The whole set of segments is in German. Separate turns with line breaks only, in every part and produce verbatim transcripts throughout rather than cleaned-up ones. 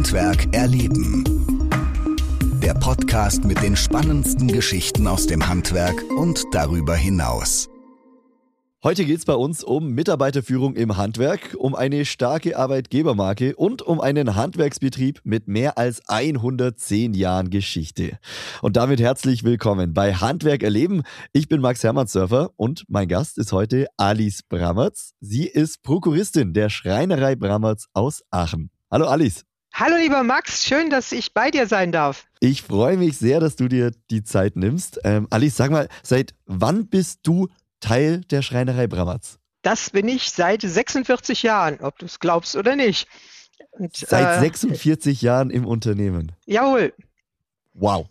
Handwerk erleben. Der Podcast mit den spannendsten Geschichten aus dem Handwerk und darüber hinaus.
Heute geht es bei uns um Mitarbeiterführung im Handwerk, um eine starke Arbeitgebermarke und um einen Handwerksbetrieb mit mehr als hundertzehn Jahren Geschichte. Und damit herzlich willkommen bei Handwerk erleben. Ich bin Max Hermannsdörfer und mein Gast ist heute Alice Brammertz. Sie ist Prokuristin der Schreinerei Brammertz aus Aachen. Hallo Alice.
Hallo lieber Max, schön, dass ich bei dir sein darf.
Ich freue mich sehr, dass du dir die Zeit nimmst. Ähm, Alice, sag mal, seit wann bist du Teil der Schreinerei Brammertz?
Das bin ich seit sechsundvierzig Jahren, ob du es glaubst oder nicht.
Und, seit
äh,
sechsundvierzig Jahren im Unternehmen?
Jawohl.
Wow.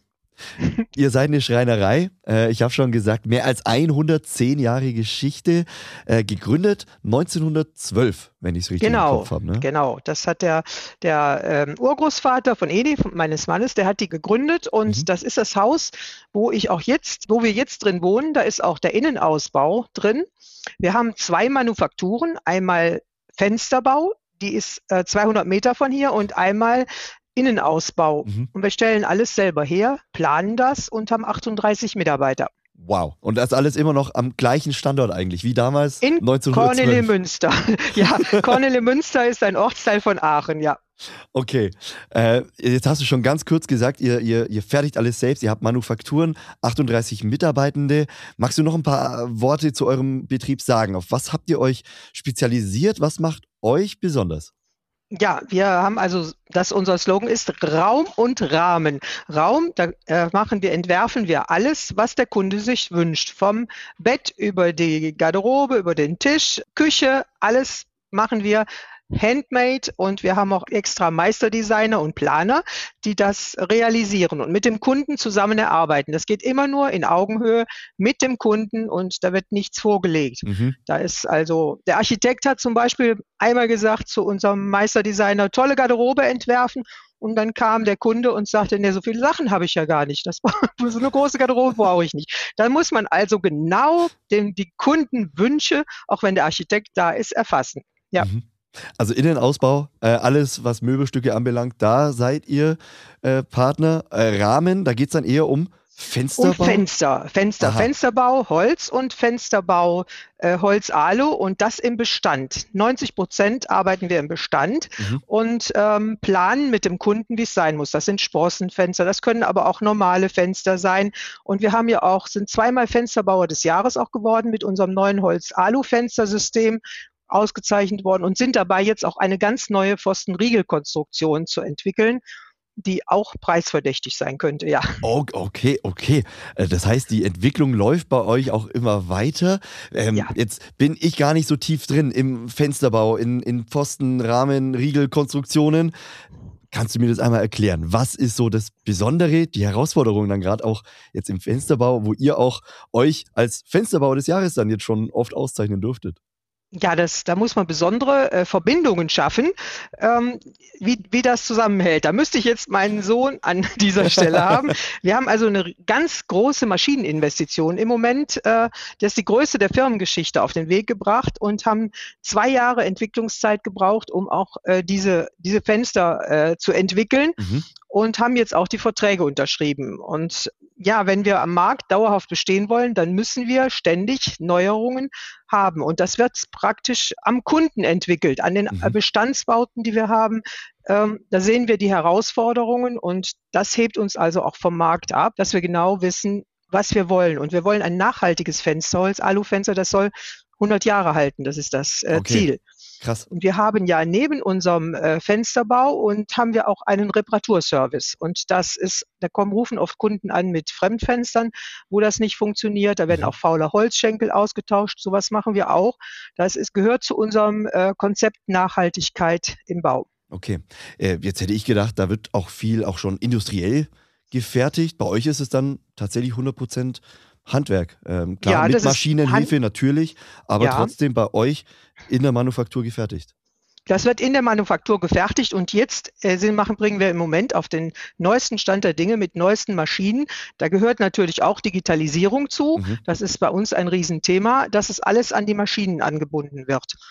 Ihr seid eine Schreinerei, äh, ich habe schon gesagt, mehr als hundertzehn Jahre Geschichte, äh, gegründet neunzehnhundertzwölf, wenn ich es richtig
genau,
im Kopf habe. Ne?
Genau, das hat der, der ähm, Urgroßvater von Edi, von meines Mannes, der hat die gegründet und mhm. das ist das Haus, wo ich auch jetzt, wo wir jetzt drin wohnen, da ist auch der Innenausbau drin. Wir haben zwei Manufakturen, einmal Fensterbau, die ist äh, zweihundert Meter von hier und einmal Innenausbau. Mhm. Und wir stellen alles selber her, planen das und haben achtunddreißig Mitarbeiter.
Wow. Und das alles immer noch am gleichen Standort eigentlich, wie damals
in
neunzehnhundertzwölf?
Kornelimünster. Ja, Kornelimünster ist ein Ortsteil von Aachen, ja.
Okay, äh, jetzt hast du schon ganz kurz gesagt, ihr, ihr, ihr fertigt alles selbst, ihr habt Manufakturen, achtunddreißig Mitarbeitende. Magst du noch ein paar Worte zu eurem Betrieb sagen? Auf was habt ihr euch spezialisiert? Was macht euch besonders?
Ja, wir haben also, das unser Slogan ist Raum und Rahmen. Raum, da äh, machen wir, entwerfen wir alles, was der Kunde sich wünscht. Vom Bett über die Garderobe, über den Tisch, Küche, alles machen wir handmade und wir haben auch extra Meisterdesigner und Planer, die das realisieren und mit dem Kunden zusammen erarbeiten. Das geht immer nur in Augenhöhe mit dem Kunden und da wird nichts vorgelegt. Mhm. Da ist also, der Architekt hat zum Beispiel einmal gesagt zu unserem Meisterdesigner, tolle Garderobe entwerfen. Und dann kam der Kunde und sagte, ne, so viele Sachen habe ich ja gar nicht. Das so eine große Garderobe brauche ich nicht. Da muss man also genau den, die Kundenwünsche, auch wenn der Architekt da ist, erfassen. Ja.
Mhm. Also Innenausbau, äh, alles was Möbelstücke anbelangt, da seid ihr äh, Partner. Äh, Rahmen, da geht es dann eher um Fensterbau?
Um Fenster, Fenster, Aha. Fensterbau, Holz und Fensterbau, äh, Holz-Alu und das im Bestand. neunzig Prozent arbeiten wir im Bestand mhm. und ähm, planen mit dem Kunden, wie es sein muss. Das sind Sprossenfenster, das können aber auch normale Fenster sein. Und wir haben ja auch, sind zweimal Fensterbauer des Jahres auch geworden mit unserem neuen Holz-Alu-Fenstersystem. Ausgezeichnet worden und sind dabei jetzt auch eine ganz neue Pfostenriegelkonstruktion zu entwickeln, die auch preisverdächtig sein könnte, ja.
Oh, okay, okay. Das heißt, die Entwicklung läuft bei euch auch immer weiter. Ähm, ja. Jetzt bin ich gar nicht so tief drin im Fensterbau, in, in Pfosten, Rahmen, Riegelkonstruktionen. Kannst du mir das einmal erklären? Was ist so das Besondere, die Herausforderung dann gerade auch jetzt im Fensterbau, wo ihr auch euch als Fensterbauer des Jahres dann jetzt schon oft auszeichnen durftet?
Ja, das, da muss man besondere äh, Verbindungen schaffen, ähm, wie, wie das zusammenhält. Da müsste ich jetzt meinen Sohn an dieser Stelle haben. Wir haben also eine ganz große Maschineninvestition im Moment. Äh, das ist die größte der Firmengeschichte auf den Weg gebracht und haben zwei Jahre Entwicklungszeit gebraucht, um auch äh, diese, diese Fenster äh, zu entwickeln. Mhm. Und haben jetzt auch die Verträge unterschrieben. Und ja, wenn wir am Markt dauerhaft bestehen wollen, dann müssen wir ständig Neuerungen haben. Und das wird praktisch am Kunden entwickelt, an den mhm. Bestandsbauten, die wir haben. Ähm, da sehen wir die Herausforderungen und das hebt uns also auch vom Markt ab, dass wir genau wissen, was wir wollen. Und wir wollen ein nachhaltiges Fensterholz, Alufenster, das soll hundert Jahre halten. Das ist das äh,
okay.
Ziel.
Krass.
Und wir haben ja neben unserem äh, Fensterbau und haben wir auch einen Reparaturservice. Und das ist, da kommen, rufen oft Kunden an mit Fremdfenstern, wo das nicht funktioniert. Da werden auch faule Holzschenkel ausgetauscht. Sowas machen wir auch. Das ist, gehört zu unserem äh, Konzept Nachhaltigkeit im Bau.
Okay. Äh, jetzt hätte ich gedacht, da wird auch viel auch schon industriell gefertigt. Bei euch ist es dann tatsächlich hundert Prozent Handwerk. Ähm, klar,
ja,
mit Maschinenhilfe Hand- natürlich, aber
ja.
trotzdem bei euch in der Manufaktur gefertigt.
Das wird in der Manufaktur gefertigt und jetzt äh, sind, machen, bringen wir im Moment auf den neuesten Stand der Dinge mit neuesten Maschinen. Da gehört natürlich auch Digitalisierung zu. Mhm. Das ist bei uns ein Riesenthema, dass es alles an die Maschinen angebunden wird.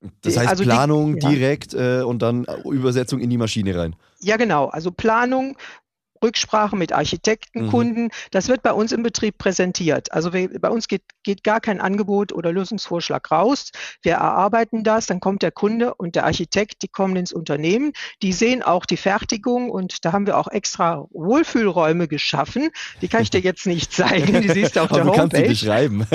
Das heißt
Also die,
Planung
ja.
direkt äh, und dann Übersetzung in die Maschine rein.
Ja, genau. Also Planung, Rücksprache mit Architekten,
Mhm.
Kunden, das wird bei uns im Betrieb präsentiert. Also wir, bei uns geht, geht gar kein Angebot oder Lösungsvorschlag raus. Wir erarbeiten das, dann kommt der Kunde und der Architekt, die kommen ins Unternehmen, die sehen auch die Fertigung und da haben wir auch extra Wohlfühlräume geschaffen. Die kann ich dir jetzt nicht zeigen, die siehst du auf
Aber
der
du kannst sie
Homepage.
beschreiben.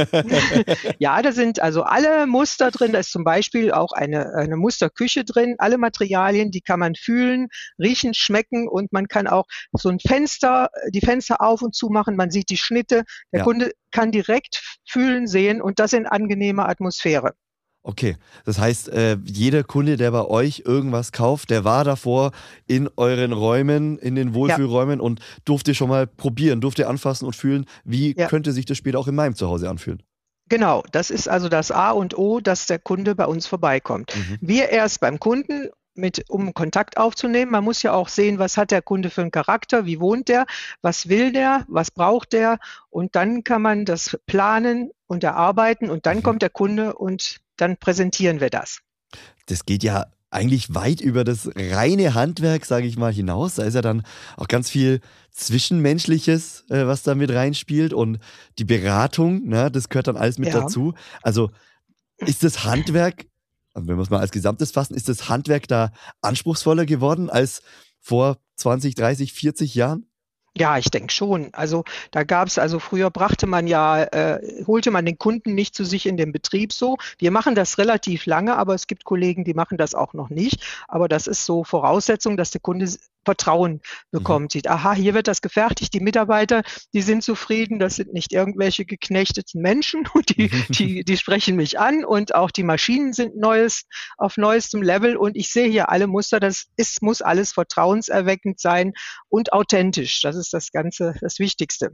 Ja, da sind also alle Muster drin. Da ist zum Beispiel auch eine, eine Musterküche drin. Alle Materialien, die kann man fühlen, riechen, schmecken und man kann auch so ein Fenster, die Fenster auf und zu machen. Man sieht die Schnitte. Der
Ja.
Kunde kann direkt fühlen, sehen und das in angenehmer Atmosphäre.
Okay, das heißt, äh, jeder Kunde, der bei euch irgendwas kauft, der war davor in euren Räumen, in den Wohlfühlräumen und durfte schon mal probieren, durfte anfassen und fühlen, wie
Ja.
könnte sich das später auch in meinem Zuhause anfühlen.
Genau, das ist also das A und O, dass der Kunde bei uns vorbeikommt.
Mhm.
Wir erst beim Kunden, mit, um Kontakt aufzunehmen. Man muss ja auch sehen, was hat der Kunde für einen Charakter, wie wohnt der, was will der, was braucht der und dann kann man das planen und erarbeiten und dann
Mhm.
kommt der Kunde und dann präsentieren wir das.
Das geht ja eigentlich weit über das reine Handwerk, sage ich mal, hinaus. Da ist ja dann auch ganz viel Zwischenmenschliches, äh, was da mit reinspielt und die Beratung, ne, das gehört dann alles mit
Ja.
dazu. Also ist das Handwerk, also wenn wir es mal als Gesamtes fassen, ist das Handwerk da anspruchsvoller geworden als vor zwanzig, dreißig, vierzig Jahren?
Ja, ich denke schon. Also da gab es, also früher brachte man ja, äh, holte man den Kunden nicht zu sich in den Betrieb so. Wir machen das relativ lange, aber es gibt Kollegen, die machen das auch noch nicht. Aber das ist so Voraussetzung, dass der Kunde s- Vertrauen bekommt, sieht, aha, hier wird das gefertigt, die Mitarbeiter, die sind zufrieden, das sind nicht irgendwelche geknechteten Menschen und die, die, die sprechen mich an und auch die Maschinen sind neues, auf neuestem Level und ich sehe hier alle Muster, das ist, muss alles vertrauenserweckend sein und authentisch. Das ist das Ganze, das Wichtigste.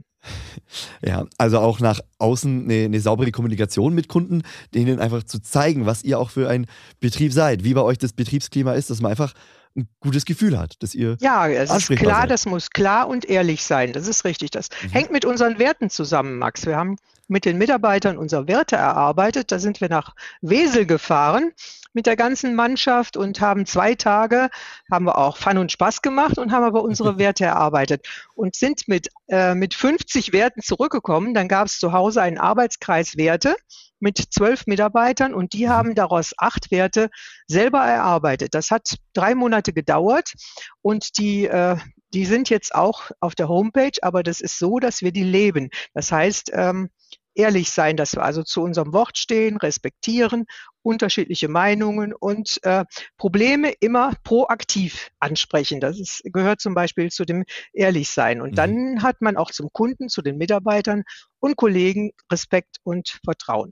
Ja, also auch nach außen eine, eine saubere Kommunikation mit Kunden, denen einfach zu zeigen, was ihr auch für ein Betrieb seid, wie bei euch das Betriebsklima ist, dass man einfach ein gutes Gefühl hat, dass ihr
Ja, es ist
ansprechbar
klar,
seid.
das muss klar und ehrlich sein. Das ist richtig. Das
Mhm.
hängt mit unseren Werten zusammen, Max. Wir haben mit den Mitarbeitern unsere Werte erarbeitet. Da sind wir nach Wesel gefahren mit der ganzen Mannschaft und haben zwei Tage, haben wir auch Fun und Spaß gemacht und haben aber unsere Werte erarbeitet und sind mit, äh, mit fünfzig Werten zurückgekommen. Dann gab es zu Hause einen Arbeitskreis Werte mit zwölf Mitarbeitern und die
Mhm.
haben daraus acht Werte selber erarbeitet. Das hat drei Monate gedauert und die, äh, die sind jetzt auch auf der Homepage, aber das ist so, dass wir die leben. Das heißt, ähm, ehrlich sein, dass wir also zu unserem Wort stehen, respektieren, unterschiedliche Meinungen und äh, Probleme immer proaktiv ansprechen. Das ist, gehört zum Beispiel zu dem Ehrlichsein. Und
Mhm.
dann hat man auch zum Kunden, zu den Mitarbeitern und Kollegen Respekt und Vertrauen.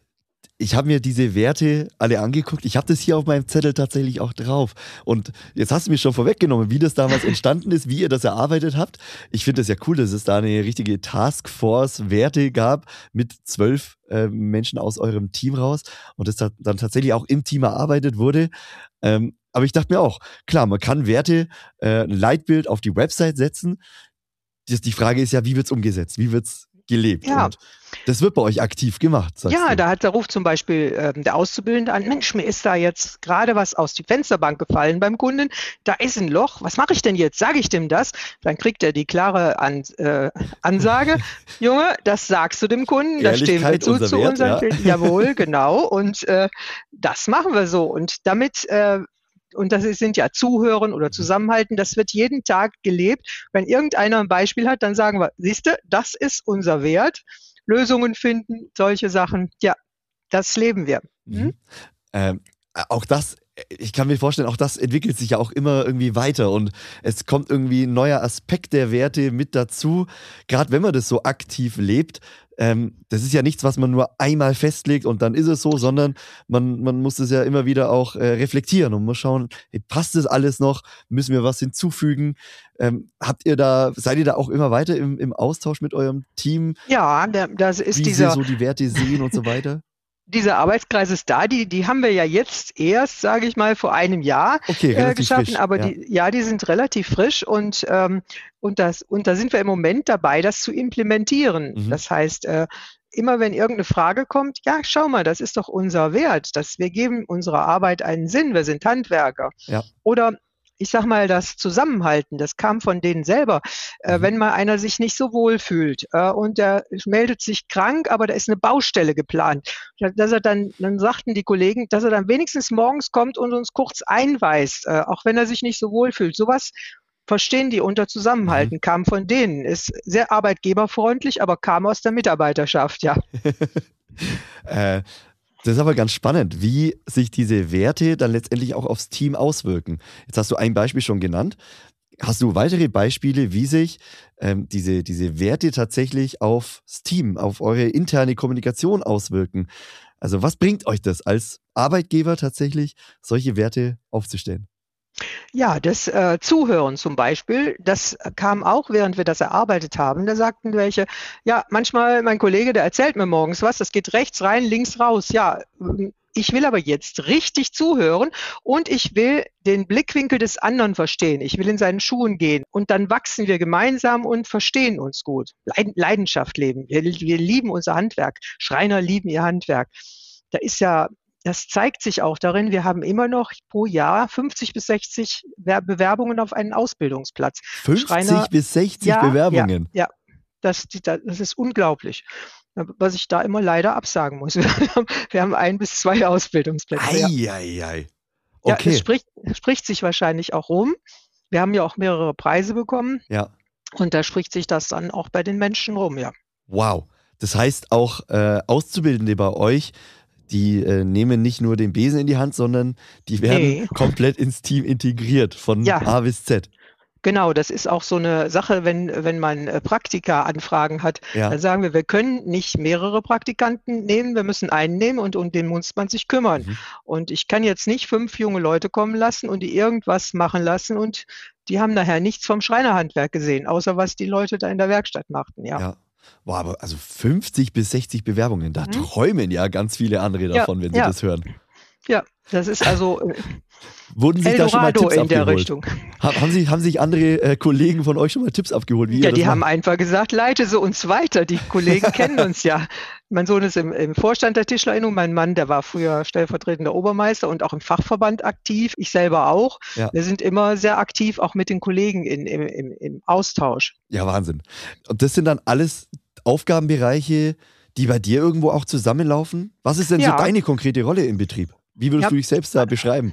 Ich habe mir diese Werte alle angeguckt. Ich habe das hier auf meinem Zettel tatsächlich auch drauf. Und jetzt hast du mir schon vorweggenommen, wie das damals entstanden ist, wie ihr das erarbeitet habt. Ich finde es ja cool, dass es da eine richtige Taskforce Werte gab mit zwölf äh, Menschen aus eurem Team raus und das ta- dann tatsächlich auch im Team erarbeitet wurde. Ähm, aber ich dachte mir auch, klar, man kann Werte, äh, ein Leitbild auf die Website setzen. Das, die Frage ist ja, wie wird's umgesetzt? Wie wird's gelebt?
Ja.
Und das wird bei euch aktiv gemacht, sagst
Ja,
du.
da hat, da ruft zum Beispiel ähm, der Auszubildende an, Mensch, mir ist da jetzt gerade was aus die Fensterbank gefallen beim Kunden, da ist ein Loch, was mache ich denn jetzt? Sage ich dem das? Dann kriegt er die klare An äh, Ansage, Junge, das sagst du dem Kunden, da stehen wir
Ehrlichkeit,
zu,
unser
zu
Wert,
unseren,
ja.
jawohl, genau, und äh, das machen wir so und damit äh, und das sind ja Zuhören oder Zusammenhalten, das wird jeden Tag gelebt. Wenn irgendeiner ein Beispiel hat, dann sagen wir, siehste, das ist unser Wert. Lösungen finden, solche Sachen. Ja, das leben wir. Hm?
Mhm. Ähm, auch das, ich kann mir vorstellen, auch das entwickelt sich ja auch immer irgendwie weiter und es kommt irgendwie ein neuer Aspekt der Werte mit dazu. Gerade wenn man das so aktiv lebt, ähm, das ist ja nichts, was man nur einmal festlegt und dann ist es so, sondern man, man muss es ja immer wieder auch äh, reflektieren und muss schauen, hey, passt das alles noch? Müssen wir was hinzufügen? Ähm, habt ihr da, seid ihr da auch immer weiter im, im Austausch mit eurem Team,
Ja, da, das ist
wie
dieser,
sie so die Werte sehen und so weiter?
dieser Arbeitskreis ist da, die, die haben wir ja jetzt erst, sage ich mal, vor einem Jahr
Okay,
äh,
relativ
geschaffen,
frisch.
aber
ja.
die, ja, die sind relativ frisch und, ähm, und, das, und da sind wir im Moment dabei, das zu implementieren.
Mhm.
Das heißt, äh, immer wenn irgendeine Frage kommt, ja, schau mal, das ist doch unser Wert, dass wir geben unserer Arbeit einen Sinn, wir sind Handwerker.
Ja.
Oder ich sag mal, das Zusammenhalten, das kam von denen selber. Äh,
Mhm.
wenn mal einer sich nicht so wohl fühlt äh, und der meldet sich krank, aber da ist eine Baustelle geplant, dass er dann, dann sagten die Kollegen, dass er dann wenigstens morgens kommt und uns kurz einweist, äh, auch wenn er sich nicht so wohl fühlt. Sowas verstehen die unter Zusammenhalten,
Mhm.
kam von denen, ist sehr arbeitgeberfreundlich, aber kam aus der Mitarbeiterschaft, ja.
äh, Das ist aber ganz spannend, wie sich diese Werte dann letztendlich auch aufs Team auswirken. Jetzt hast du ein Beispiel schon genannt. Hast du weitere Beispiele, wie sich ähm, diese, diese Werte tatsächlich aufs Team, auf eure interne Kommunikation auswirken? Also was bringt euch das als Arbeitgeber tatsächlich, solche Werte aufzustellen?
Ja, das äh, Zuhören zum Beispiel, das kam auch, während wir das erarbeitet haben. Da sagten welche, ja, manchmal mein Kollege, der erzählt mir morgens was, das geht rechts rein, links raus. Ja, ich will aber jetzt richtig zuhören und ich will den Blickwinkel des anderen verstehen. Ich will in seinen Schuhen gehen und dann wachsen wir gemeinsam und verstehen uns gut. Leidenschaft leben. Wir, wir lieben unser Handwerk. Schreiner lieben ihr Handwerk. Da ist ja Das zeigt sich auch darin, wir haben immer noch pro Jahr fünfzig bis sechzig Bewerbungen auf einen Ausbildungsplatz.
fünfzig
Schreiner,
bis sechzig
ja,
Bewerbungen?
Ja, ja, das, das ist unglaublich, was ich da immer leider absagen muss. Wir haben, wir haben ein bis zwei Ausbildungsplätze.
Eieiei.
Ja,
Okay.
es spricht, spricht sich wahrscheinlich auch rum. Wir haben ja auch mehrere Preise bekommen.
Ja.
Und da spricht sich das dann auch bei den Menschen rum, ja.
Wow. Das heißt auch äh, Auszubildende bei euch, die äh, nehmen nicht nur den Besen in die Hand, sondern die werden
Nee.
komplett ins Team integriert, von
Ja.
A bis Z.
Genau, das ist auch so eine Sache, wenn, wenn man äh, Praktika-Anfragen hat,
Ja.
dann sagen wir, wir können nicht mehrere Praktikanten nehmen, wir müssen einen nehmen und um den muss man sich kümmern.
Mhm.
Und ich kann jetzt nicht fünf junge Leute kommen lassen und die irgendwas machen lassen und die haben nachher nichts vom Schreinerhandwerk gesehen, außer was die Leute da in der Werkstatt machten, ja.
Ja. Wow, aber also fünfzig bis sechzig Bewerbungen, da
Mhm.
träumen ja ganz viele andere
Ja,
davon, wenn sie
ja.
das hören.
Ja, das ist also äh,
Wurden sich da schon mal
Eldorado
Tipps
in der
abgeholt?
Richtung.
Ha- Haben sich, haben sich andere äh, Kollegen von euch schon mal Tipps abgeholt, wie
Ja,
ihr das
die haben
macht?
einfach gesagt, leite sie uns weiter. Die Kollegen kennen uns ja. Mein Sohn ist im, im Vorstand der Tischlerinnung, mein Mann, der war früher stellvertretender Obermeister und auch im Fachverband aktiv. Ich selber auch.
Ja.
Wir sind immer sehr aktiv, auch mit den Kollegen in, im, im, im Austausch.
Ja, Wahnsinn. Und das sind dann alles Aufgabenbereiche, die bei dir irgendwo auch zusammenlaufen? Was ist denn
Ja.
so deine konkrete Rolle im Betrieb? Wie würdest
Ja.
du dich selbst da beschreiben?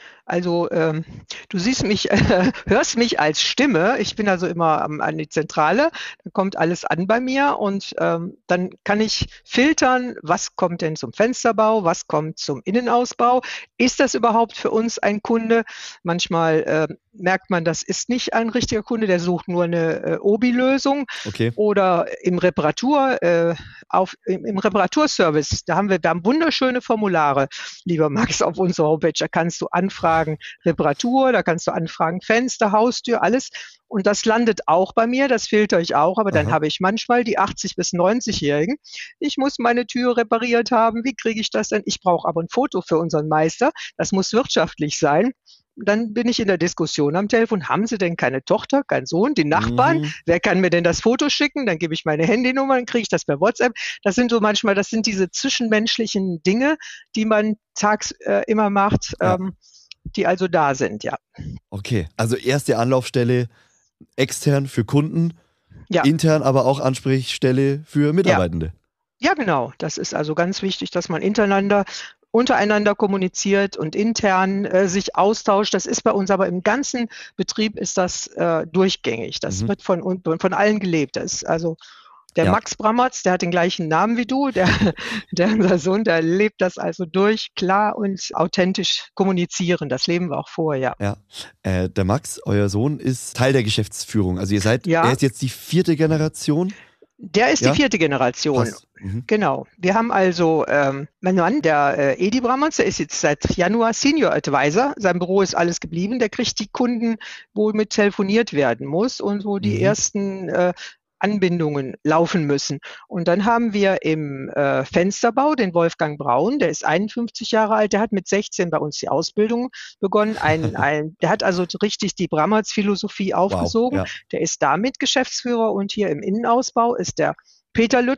Also ähm, du siehst mich, äh, hörst mich als Stimme. Ich bin also immer am, an die Zentrale. Da kommt alles an bei mir und ähm, dann kann ich filtern, was kommt denn zum Fensterbau, was kommt zum Innenausbau. Ist das überhaupt für uns ein Kunde? Manchmal äh, merkt man, das ist nicht ein richtiger Kunde, der sucht nur eine äh, Obi-Lösung.
Okay.
Oder im Reparatur, äh, auf, im, im Reparaturservice, da haben wir da haben wunderschöne Formulare, lieber Max, auf unserer Homepage. Da kannst du anfragen Reparatur, da kannst du anfragen Fenster, Haustür, alles. Und das landet auch bei mir, das filtere ich auch, aber dann
Aha.
habe ich manchmal die achtzig- bis neunzig-Jährigen. Ich muss meine Tür repariert haben, wie kriege ich das denn? Ich brauche aber ein Foto für unseren Meister, das muss wirtschaftlich sein. Dann bin ich in der Diskussion am Telefon, haben Sie denn keine Tochter, keinen Sohn, die Nachbarn?
Mhm.
Wer kann mir denn das Foto schicken? Dann gebe ich meine Handynummer, dann kriege ich das per WhatsApp. Das sind so manchmal, das sind diese zwischenmenschlichen Dinge, die man tags äh, immer macht,
Ja.
ähm, die also da sind, ja.
Okay, also erste Anlaufstelle extern für Kunden,
Ja.
intern aber auch Ansprechstelle für Mitarbeitende.
Ja, genau. Das ist also ganz wichtig, dass man untereinander, untereinander kommuniziert und intern äh, sich austauscht. Das ist bei uns aber im ganzen Betrieb ist das äh, durchgängig. Das
Mhm.
wird von, un- von allen gelebt. Das ist also der
Ja.
Max Brammertz, der hat den gleichen Namen wie du, der, der unser Sohn, der lebt das also durch, klar und authentisch kommunizieren. Das leben wir auch vor, ja.
Ja. Äh, der Max, euer Sohn, ist Teil der Geschäftsführung. Also ihr seid,
Ja.
er ist jetzt die vierte Generation.
Der ist
Ja?
die vierte Generation.
Krass. Mhm.
Genau. Wir haben also, ähm, mein Mann, der äh, Edi Brammertz, der ist jetzt seit Januar Senior Advisor. Sein Büro ist alles geblieben. Der kriegt die Kunden, wo mit telefoniert werden muss und wo die
Mhm.
ersten äh, Anbindungen laufen müssen. Und dann haben wir im äh, Fensterbau den Wolfgang Braun, der ist einundfünfzig Jahre alt, der hat mit sechzehn bei uns die Ausbildung begonnen. Ein, ein, der hat also richtig die Brammertz-Philosophie aufgesogen.
Ja.
Der ist damit Geschäftsführer und hier im Innenausbau ist der Peter Lütten.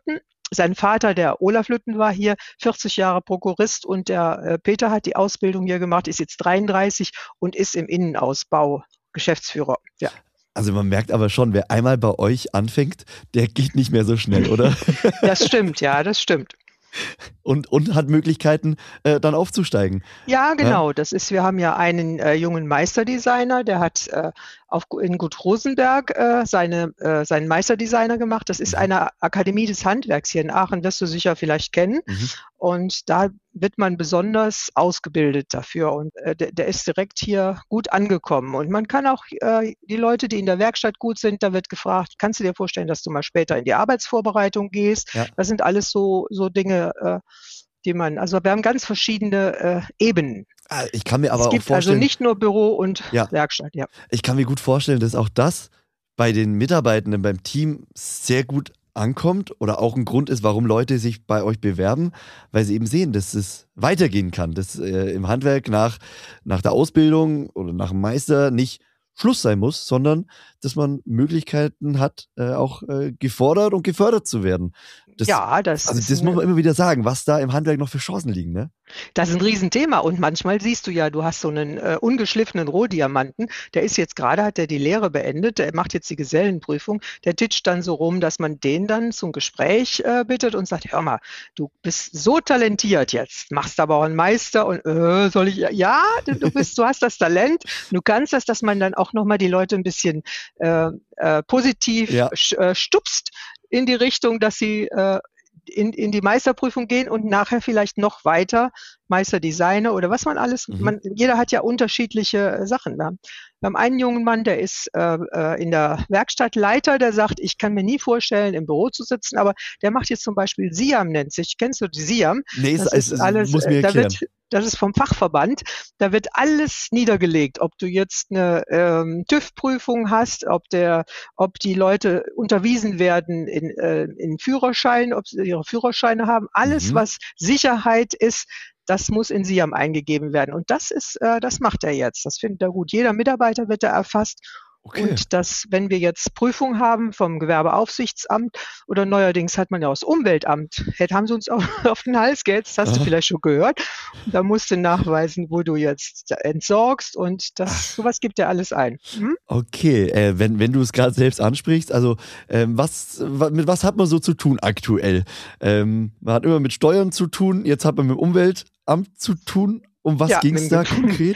sein Vater, der Olaf Lütten, war hier vierzig Jahre Prokurist und der äh, Peter hat die Ausbildung hier gemacht, ist jetzt dreiunddreißig und ist im Innenausbau Geschäftsführer. Ja.
Also man merkt aber schon, wer einmal bei euch anfängt, der geht nicht mehr so schnell, oder?
Das stimmt, ja, das stimmt.
Und, und hat Möglichkeiten, äh, dann aufzusteigen.
Ja, genau. Ja? Das ist, wir haben ja einen äh, jungen Meisterdesigner, der hat äh, auf, in Gut Rosenberg äh, seine, äh, seinen Meisterdesigner gemacht. Das ist eine Akademie des Handwerks hier in Aachen, wirst du sicher vielleicht kennen. Mhm. Und da wird man besonders ausgebildet dafür. Und äh, der, der ist direkt hier gut angekommen. Und man kann auch äh, die Leute, die in der Werkstatt gut sind, da wird gefragt, kannst du dir vorstellen, dass du mal später in die Arbeitsvorbereitung gehst? Ja. Das sind alles so, so Dinge, äh, die man, also wir haben ganz verschiedene äh, Ebenen.
Ich kann mir aber
es
auch
gibt
vorstellen,
also nicht nur Büro und
ja,
Werkstatt. Ja.
Ich kann mir gut vorstellen, dass auch das bei den Mitarbeitenden beim Team sehr gut ankommt oder auch ein Grund ist, warum Leute sich bei euch bewerben, weil sie eben sehen, dass es weitergehen kann, dass äh, im Handwerk nach, nach der Ausbildung oder nach dem Meister nicht Schluss sein muss, sondern dass man Möglichkeiten hat, äh, auch äh, gefordert und gefördert zu werden. Das,
ja, das
also
ist
das muss man immer wieder sagen, was da im Handwerk noch für Chancen liegen, ne?
Das ist ein Riesenthema und manchmal siehst du ja, du hast so einen äh, ungeschliffenen Rohdiamanten, der ist jetzt gerade, hat er die Lehre beendet, der macht jetzt die Gesellenprüfung, der titscht dann so rum, dass man den dann zum Gespräch äh, bittet und sagt, hör mal, du bist so talentiert jetzt, machst aber auch einen Meister und äh, soll ich, ja, du bist, du hast das Talent, du kannst das, dass man dann auch nochmal die Leute ein bisschen äh, äh, positiv ja. äh, stupst in die Richtung, dass sie äh, In, in die Meisterprüfung gehen und nachher vielleicht noch weiter Meisterdesigner oder was man alles, mhm. man, jeder hat ja unterschiedliche Sachen. Wir haben, wir haben einen jungen Mann, der ist äh, in der Werkstatt Leiter, der sagt, ich kann mir nie vorstellen, im Büro zu sitzen, aber der macht jetzt zum Beispiel SIAM, nennt sich. Kennst du die SIAM?
Nee, das ist, ist alles, muss mir erklären.
Da wird, das ist vom Fachverband, da wird alles niedergelegt, ob du jetzt eine ähm, TÜV-Prüfung hast, ob der, ob die Leute unterwiesen werden in, äh, in Führerschein, ob sie ihre Führerscheine haben, alles, mhm. was Sicherheit ist, das muss in SIAM eingegeben werden. Und das ist, äh, das macht er jetzt. Das findet er gut. Jeder Mitarbeiter wird da erfasst. Okay. Und das, wenn wir jetzt Prüfung haben vom Gewerbeaufsichtsamt oder neuerdings hat man ja aus Umweltamt, hätte haben sie uns auch auf den Hals gehetzt, das hast Aha. du vielleicht schon gehört. Da musst du nachweisen, wo du jetzt entsorgst und das, sowas gibt ja alles ein. Hm?
Okay, äh, wenn, wenn du es gerade selbst ansprichst, also ähm, was, mit was hat man so zu tun aktuell? Ähm, man hat immer mit Steuern zu tun, jetzt hat man mit dem Umweltamt zu tun. Um was ja, ging es da konkret?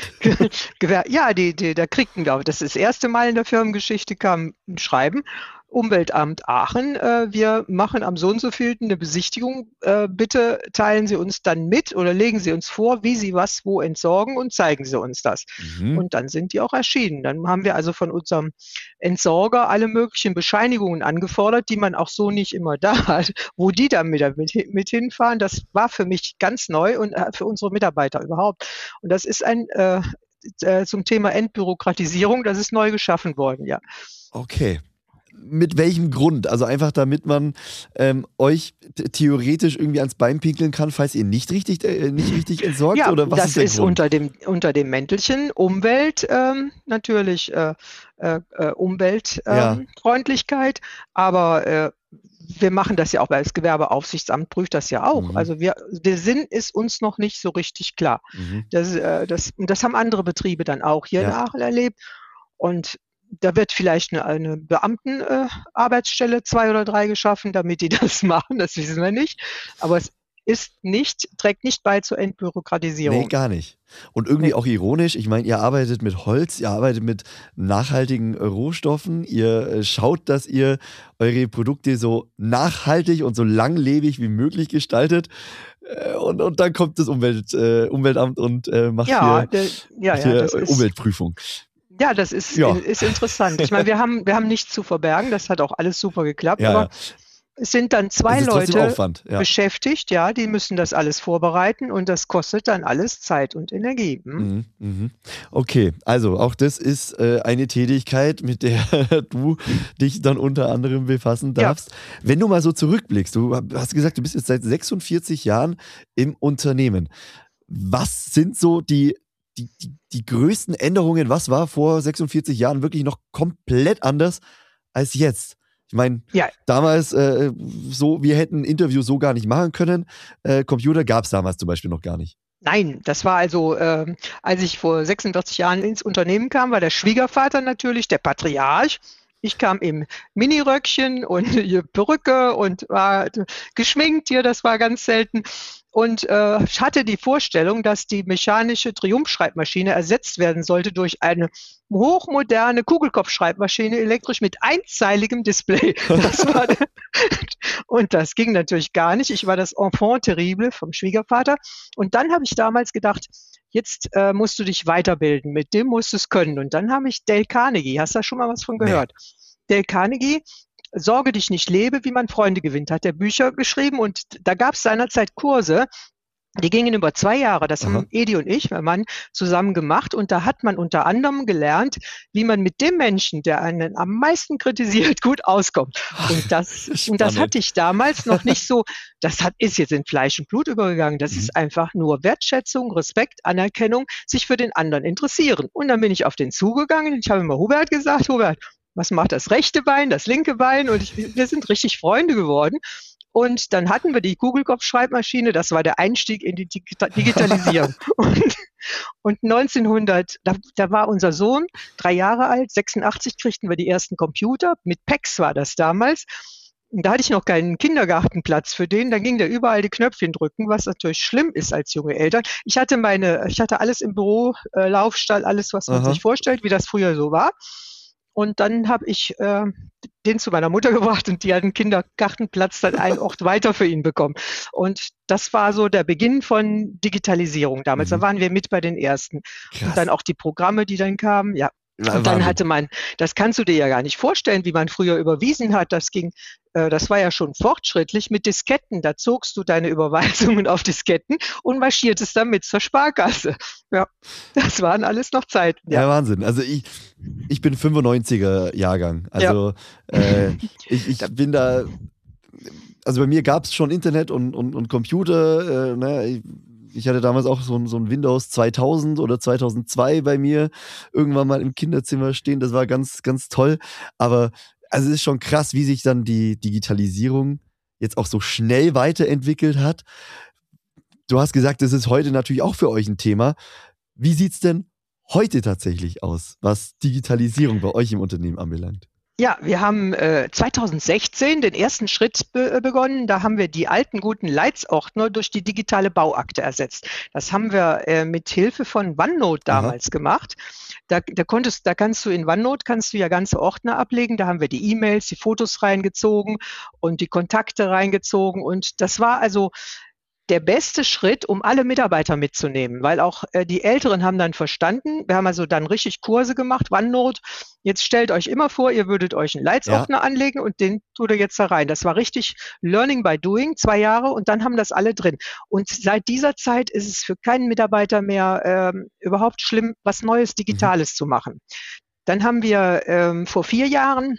Ja, die, die, da kriegten wir, das ist das erste Mal in der Firmengeschichte, kam ein Schreiben, Umweltamt Aachen, äh, wir machen am so und so vielten eine Besichtigung, äh, bitte teilen Sie uns dann mit oder legen Sie uns vor, wie Sie was wo entsorgen und zeigen Sie uns das. Mhm. Und dann sind die auch erschienen. Dann haben wir also von unserem Entsorger alle möglichen Bescheinigungen angefordert, die man auch so nicht immer da hat, wo die dann mit, mit, mit hinfahren. Das war für mich ganz neu und äh, für unsere Mitarbeiter überhaupt. Und das ist ein äh, äh, zum Thema Entbürokratisierung, das ist neu geschaffen worden, ja.
Okay. Mit welchem Grund? Also einfach damit man ähm, euch theoretisch irgendwie ans Bein pinkeln kann, falls ihr nicht richtig, äh, nicht richtig entsorgt?
Ja,
oder was
das
ist, der
ist
Grund?
unter dem unter dem Mäntelchen Umwelt ähm, natürlich äh, äh, Umweltfreundlichkeit, ähm, ja. aber äh, wir machen das ja auch, weil das Gewerbeaufsichtsamt prüft das ja auch. Mhm. Also wir, der Sinn ist uns noch nicht so richtig klar. Mhm. Das, äh, das, das haben andere Betriebe dann auch hier ja. in Aachen erlebt und da wird vielleicht eine, eine Beamtenarbeitsstelle äh, zwei oder drei geschaffen, damit die das machen, das wissen wir nicht. Aber es ist nicht, trägt nicht bei zur Entbürokratisierung.
Nee, gar nicht. Und irgendwie nee. auch ironisch, ich meine, ihr arbeitet mit Holz, ihr arbeitet mit nachhaltigen Rohstoffen, ihr schaut, dass ihr eure Produkte so nachhaltig und so langlebig wie möglich gestaltet. Und, und dann kommt das Umwelt, äh, Umweltamt und äh, macht
ja,
hier,
der, ja,
hier
ja, das
Umweltprüfung.
Ist Ja, das ist,
ja.
ist interessant. Ich meine, wir haben, wir haben nichts zu verbergen, das hat auch alles super geklappt,
ja,
aber
ja.
es sind dann zwei Leute
Aufwand, ja.
beschäftigt, ja, die müssen das alles vorbereiten und das kostet dann alles Zeit und Energie. Hm?
Mhm, mh. Okay, also auch das ist äh, eine Tätigkeit, mit der du dich dann unter anderem befassen darfst. Ja. Wenn du mal so zurückblickst, du hast gesagt, du bist jetzt seit sechsundvierzig Jahren im Unternehmen. Was sind so die Die, die, die größten Änderungen, was war vor sechsundvierzig Jahren wirklich noch komplett anders als jetzt? Ich meine,
Ja.
damals, äh, so, wir hätten ein Interview so gar nicht machen können. Äh, Computer gab es damals zum Beispiel noch gar nicht.
Nein, das war also, ähm, als ich vor sechsundvierzig Jahren ins Unternehmen kam, war der Schwiegervater natürlich der Patriarch. Ich kam im Miniröckchen und hier Perücke und war geschminkt hier, das war ganz selten. Und äh, ich hatte die Vorstellung, dass die mechanische Triumph-Schreibmaschine ersetzt werden sollte durch eine hochmoderne Kugelkopfschreibmaschine, elektrisch mit einzeiligem Display. Das war der und das ging natürlich gar nicht. Ich war das Enfant terrible vom Schwiegervater. Und dann habe ich damals gedacht, jetzt äh, musst du dich weiterbilden, mit dem musst du es können. Und dann habe ich Dale Carnegie, hast du da schon mal was von gehört? Nee. Dale Carnegie, Sorge dich nicht, lebe, wie man Freunde gewinnt, hat der Bücher geschrieben. Und da gab es seinerzeit Kurse, die gingen über zwei Jahre. Das Aha. haben Edi und ich, mein Mann, zusammen gemacht. Und da hat man unter anderem gelernt, wie man mit dem Menschen, der einen am meisten kritisiert, gut auskommt. Und das, und das hatte ich damals noch nicht so, das hat, ist jetzt in Fleisch und Blut übergegangen. Das mhm. ist einfach nur Wertschätzung, Respekt, Anerkennung, sich für den anderen interessieren. Und dann bin ich auf den zugegangen. Ich habe immer Hubert gesagt, Hubert, was macht das rechte Bein, das linke Bein? Und ich, wir sind richtig Freunde geworden. Und dann hatten wir die Kugelkopfschreibmaschine, das war der Einstieg in die Digita- Digitalisierung. und, und neunzehnhundert, da, da war unser Sohn drei Jahre alt, sechsundachtzig kriegten wir die ersten Computer, mit P E X war das damals. Und da hatte ich noch keinen Kindergartenplatz für den, dann ging der überall die Knöpfchen drücken, was natürlich schlimm ist als junge Eltern. Ich hatte meine, ich hatte alles im Büro, äh, Laufstall, alles, was man Aha. sich vorstellt, wie das früher so war. Und dann habe ich äh, den zu meiner Mutter gebracht und die hat einen Kindergartenplatz dann einen Ort weiter für ihn bekommen. Und das war so der Beginn von Digitalisierung damals. Mhm. Da waren wir mit bei den Ersten. Krass. Und dann auch die Programme, die dann kamen, ja. Und dann hatte man, das kannst du dir ja gar nicht vorstellen, wie man früher überwiesen hat. Das ging, äh, das war ja schon fortschrittlich mit Disketten. Da zogst du deine Überweisungen auf Disketten und marschiertest damit zur Sparkasse. Ja, das waren alles noch Zeiten.
Ja, ja Wahnsinn. Also ich, ich bin fünfundneunziger Jahrgang. Also ja. äh, ich, ich bin da, also bei mir gab es schon Internet und, und, und Computer, äh, ne, ich, Ich hatte damals auch so ein, so ein Windows zweitausend oder zweitausendzwei bei mir irgendwann mal im Kinderzimmer stehen. Das war ganz, ganz toll. Aber also es ist schon krass, wie sich dann die Digitalisierung jetzt auch so schnell weiterentwickelt hat. Du hast gesagt, das ist heute natürlich auch für euch ein Thema. Wie sieht es denn heute tatsächlich aus, was Digitalisierung bei euch im Unternehmen anbelangt?
Ja, wir haben äh, zweitausendsechzehn den ersten Schritt be- begonnen. Da haben wir die alten guten Leitsordner durch die digitale Bauakte ersetzt. Das haben wir äh, mit Hilfe von OneNote damals Aha. gemacht. Da, da konntest, da kannst du in OneNote kannst du ja ganze Ordner ablegen. Da haben wir die E-Mails, die Fotos reingezogen und die Kontakte reingezogen. Und das war also der beste Schritt, um alle Mitarbeiter mitzunehmen, weil auch äh, die Älteren haben dann verstanden, wir haben also dann richtig Kurse gemacht, OneNote, jetzt stellt euch immer vor, ihr würdet euch einen Leitsordner ja. anlegen und den tut ihr jetzt da rein. Das war richtig Learning by Doing, zwei Jahre und dann haben das alle drin. Und seit dieser Zeit ist es für keinen Mitarbeiter mehr ähm, überhaupt schlimm, was Neues, Digitales mhm. zu machen. Dann haben wir ähm, vor vier Jahren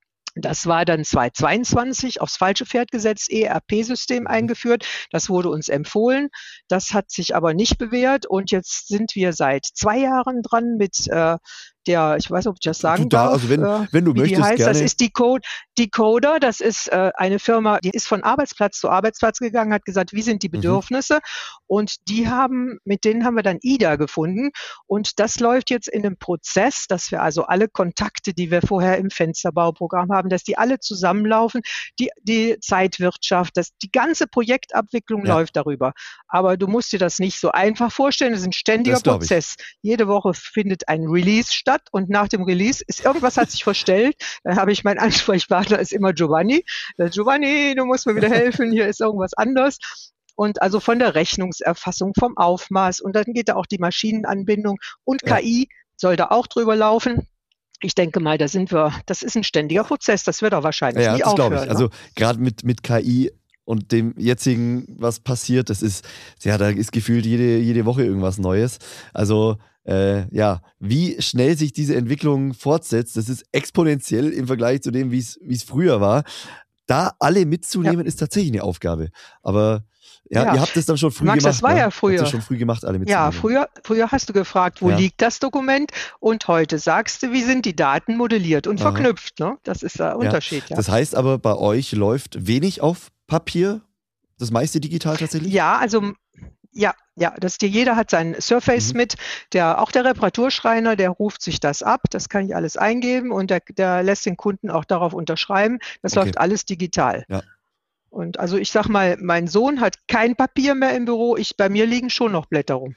Das war dann zweitausendzweiundzwanzig aufs falsche Pferd gesetzt, E R P-System eingeführt. Das wurde uns empfohlen. Das hat sich aber nicht bewährt. Und jetzt sind wir seit zwei Jahren dran mit äh, der, ich weiß nicht, ob ich das sagen
du da,
darf,
also wenn,
äh,
wenn du
wie
möchtest,
die heißt.
gerne.
Das ist Decode, Decoder. Das ist äh, eine Firma, die ist von Arbeitsplatz zu Arbeitsplatz gegangen, hat gesagt, wie sind die Bedürfnisse? Mhm. Und die haben, mit denen haben wir dann I D A gefunden. Und das läuft jetzt in einem Prozess, dass wir also alle Kontakte, die wir vorher im Fensterbauprogramm haben, dass die alle zusammenlaufen, die, die Zeitwirtschaft, dass die ganze Projektabwicklung ja. läuft darüber. Aber du musst dir das nicht so einfach vorstellen. Es ist ein ständiger Prozess. Jede Woche findet ein Release statt und nach dem Release ist irgendwas hat sich verstellt. Dann habe ich meinen Ansprechpartner ist immer Giovanni. Giovanni, du musst mir wieder helfen. Hier ist irgendwas anders. Und also von der Rechnungserfassung, vom Aufmaß und dann geht da auch die Maschinenanbindung und ja. K I soll da auch drüber laufen. Ich denke mal, da sind wir, das ist ein ständiger Prozess, das wird auch wahrscheinlich
ja,
nie
das
aufhören.
glaube ich. Also gerade mit, mit K I und dem jetzigen, was passiert, das ist, ja, da ist gefühlt jede, jede Woche irgendwas Neues. Also äh, ja, wie schnell sich diese Entwicklung fortsetzt, das ist exponentiell im Vergleich zu dem, wie es wie es früher war. Da alle mitzunehmen, ja. ist tatsächlich eine Aufgabe. Aber Ja,
Ja.
ihr habt es dann schon früh
Max,
gemacht.
das war
ne?
ja
Habt
früher.
ihr schon früh gemacht, alle
Ja,
mitzunehmen.
früher, früher hast du gefragt, wo
Ja.
liegt das Dokument? Und heute sagst du, wie sind die Daten modelliert und
Aha.
verknüpft? Ne? Das ist der
Ja.
Unterschied. Ja.
Das heißt aber, bei euch läuft wenig auf Papier, das meiste digital tatsächlich?
Ja, also m- ja, ja, das, die, jeder hat sein Surface
Mhm.
mit. Der, auch der Reparaturschreiner, der ruft sich das ab. Das kann ich alles eingeben und der, der lässt den Kunden auch darauf unterschreiben. Das
Okay.
läuft alles digital.
Ja.
Und also ich sag mal, mein Sohn hat kein Papier mehr im Büro. Ich, bei mir liegen schon noch Blätter rum.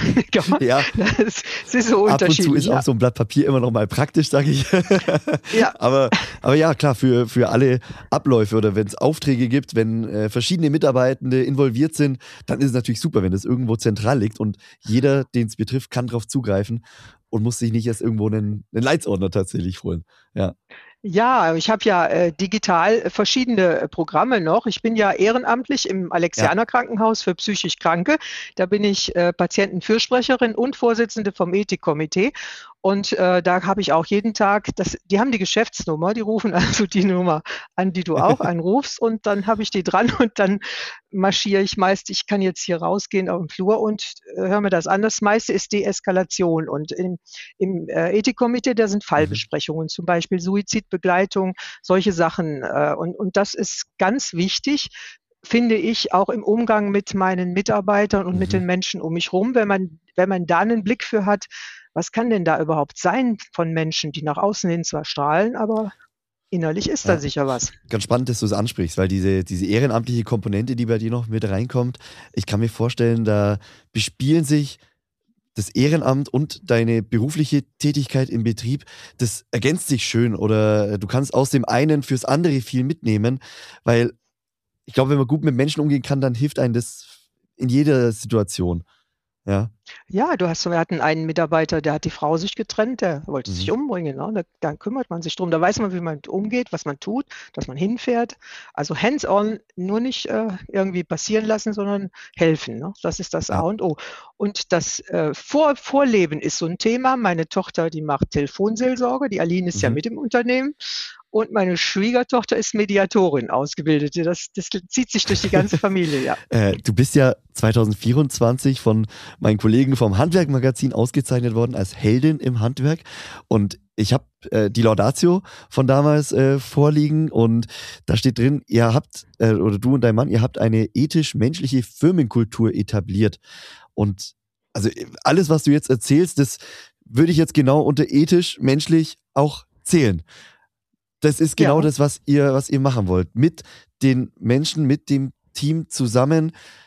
Ja,
Das, das ist so
ab und zu
unterschiedlich.
ist auch so ein Blatt Papier immer noch mal praktisch, sage ich.
Ja.
aber, aber ja, klar, für, für alle Abläufe oder wenn es Aufträge gibt, wenn äh, verschiedene Mitarbeitende involviert sind, dann ist es natürlich super, wenn das irgendwo zentral liegt und jeder, den es betrifft, kann darauf zugreifen und muss sich nicht erst irgendwo einen, einen Leitsordner tatsächlich holen. Ja.
Ja, ich habe ja äh, digital verschiedene äh, Programme noch. Ich bin ja ehrenamtlich im Alexianer Krankenhaus für psychisch Kranke. Da bin ich äh, Patientenfürsprecherin und Vorsitzende vom Ethikkomitee. Und äh, da habe ich auch jeden Tag, das, die haben die Geschäftsnummer, die rufen also die Nummer an, die du auch anrufst. Und dann habe ich die dran und dann marschiere ich meist, ich kann jetzt hier rausgehen auf den Flur und äh, höre mir das an. Das meiste ist Deeskalation. Und im, im äh, Ethikkomitee, da sind Fallbesprechungen, zum Beispiel Suizidbegleitung, solche Sachen. Äh, und, und das ist ganz wichtig, finde ich, auch im Umgang mit meinen Mitarbeitern und
Mhm.
mit den Menschen um mich rum, wenn man, wenn man da einen Blick für hat, was kann denn da überhaupt sein von Menschen, die nach außen hin zwar strahlen, aber innerlich ist da
Ja.
sicher was.
Ganz spannend, dass du es ansprichst, weil diese, diese ehrenamtliche Komponente, die bei dir noch mit reinkommt, ich kann mir vorstellen, da bespielen sich das Ehrenamt und deine berufliche Tätigkeit im Betrieb, das ergänzt sich schön oder du kannst aus dem einen fürs andere viel mitnehmen, weil ich glaube, wenn man gut mit Menschen umgehen kann, dann hilft einem das in jeder Situation. Ja.
Ja, du hast, wir hatten einen Mitarbeiter, der hat die Frau sich getrennt, der wollte
Mhm.
sich umbringen. Ne? Da, da kümmert man sich drum. Da weiß man, wie man umgeht, was man tut, dass man hinfährt. Also hands-on, nur nicht äh, irgendwie passieren lassen, sondern helfen. Ne? Das ist das
Ja.
A und O. Und das äh, Vor Vorleben ist so ein Thema. Meine Tochter, die macht Telefonseelsorge. Die Aline ist ja
Mhm.
mit im Unternehmen. Und meine Schwiegertochter ist Mediatorin ausgebildet. Das, das zieht sich durch die ganze Familie, ja.
Äh, du bist ja zwanzig vierundzwanzig von meinen Kollegen vom Handwerk-Magazin ausgezeichnet worden als Heldin im Handwerk. Und ich habe äh, die Laudatio von damals äh, vorliegen und da steht drin, ihr habt, äh, oder du und dein Mann, ihr habt eine ethisch-menschliche Firmenkultur etabliert. Und also alles, was du jetzt erzählst, das würde ich jetzt genau unter ethisch, menschlich auch zählen. Das ist genau
Ja.
das, was ihr, was ihr machen wollt. Mit den Menschen, mit dem Team zusammen,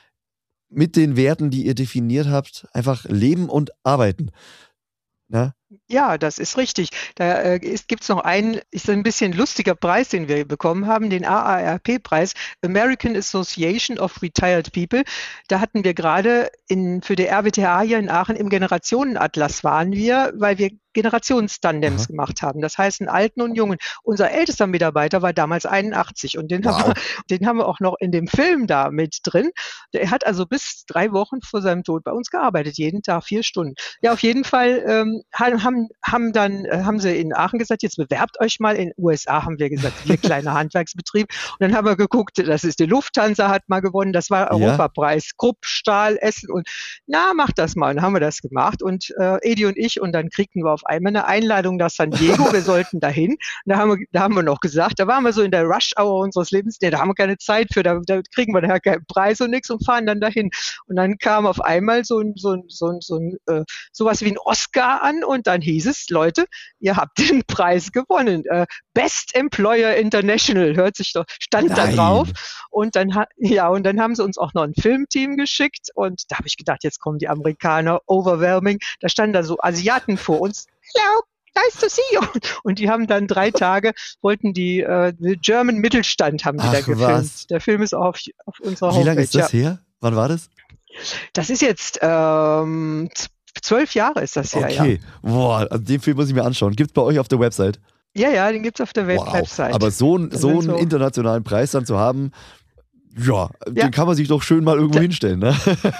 mit den Werten, die ihr definiert habt, einfach leben und arbeiten. Ja?
Ja, das ist richtig. Da äh, gibt es noch einen, ist ein bisschen lustiger Preis, den wir bekommen haben, den A A R P-Preis, American Association of Retired People. Da hatten wir gerade in, für die R W T H hier in Aachen im Generationenatlas waren wir, weil wir Generationstandems
Aha.
gemacht haben. Das heißt, einen Alten und Jungen. Unser ältester Mitarbeiter war damals einundachtzig und den,
Wow.
haben, wir, den haben wir auch noch in dem Film da mit drin. Der hat also bis drei Wochen vor seinem Tod bei uns gearbeitet, jeden Tag vier Stunden. Ja, auf jeden Fall ähm, haben, haben dann äh, haben sie in Aachen gesagt, jetzt bewerbt euch mal. In den U S A haben wir gesagt, wir kleiner Handwerksbetrieb. Und dann haben wir geguckt, das ist die Lufthansa hat mal gewonnen, das war
Ja.
Europapreis, Krupp, Stahl, Essen und na, mach das mal. Und dann haben wir das gemacht und äh, Edi und ich und dann kriegten wir auf einmal eine Einladung nach San Diego, wir sollten dahin. Und da haben wir, da haben wir noch gesagt, da waren wir so in der Rush-Hour unseres Lebens, nee, da haben wir keine Zeit für, da, da kriegen wir daher keinen Preis und nichts und fahren dann dahin. Und dann kam auf einmal so ein, so ein, so ein, so ein äh, sowas wie ein Oscar an und dann hieß es, Leute, ihr habt den Preis gewonnen. Äh, Best Employer International, hört sich doch, stand da
Nein.
drauf. Und dann, ha- ja, und dann haben sie uns auch noch ein Filmteam geschickt und da habe ich gedacht, jetzt kommen die Amerikaner, overwhelming. Da standen da so Asiaten vor uns. Hello, nice to see you. Und die haben dann drei Tage, wollten die, äh, the German Mittelstand haben die
Ach,
da gefilmt.
was.
Der Film ist auch auf, auf unserer
Wie
Homepage.
lange ist das
ja.
her? Wann war das?
Das ist jetzt ähm, z- zwölf Jahre ist das her, ja.
Okay. Boah, also den Film muss ich mir anschauen. Gibt's bei euch auf der Website?
Ja, ja, den gibt's auf der Web
Wow.
Website.
Aber so, ein,
Das
so
sind
einen
so-
internationalen Preis dann zu haben, Ja,
Ja.
den kann man sich doch schön mal irgendwo
Da-
hinstellen, ne?